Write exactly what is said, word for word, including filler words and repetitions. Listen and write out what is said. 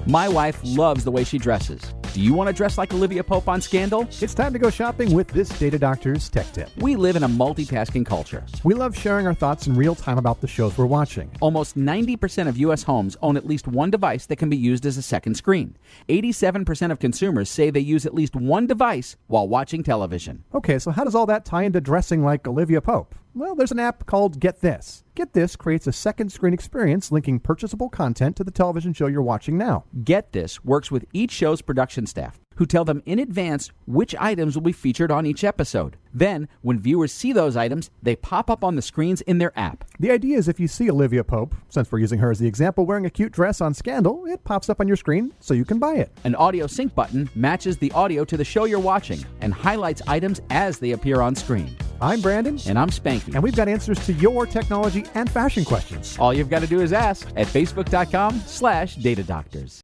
My wife loves the way she dresses. Do you want to dress like Olivia Pope on Scandal? It's time to go shopping with this Data Doctor's Tech Tip. We live in a multitasking culture. We love sharing our thoughts in real time about the shows we're watching. Almost ninety percent of U S homes own at least one device that can be used as a second screen. eighty-seven percent of consumers say they use at least one device while watching television. Okay, so how does all that tie into dressing like Olivia Pope? Well, there's an app called Get This. Get This creates a second screen experience linking purchasable content to the television show you're watching now. Get This works with each show's production staff, who tell them in advance which items will be featured on each episode. Then, when viewers see those items, they pop up on the screens in their app. The idea is if you see Olivia Pope, since we're using her as the example, wearing a cute dress on Scandal, it pops up on your screen so you can buy it. An audio sync button matches the audio to the show you're watching and highlights items as they appear on screen. I'm Brandon. And I'm Spanky. And we've got answers to your technology and fashion questions. All you've got to do is ask at facebook.com slash Data Doctors.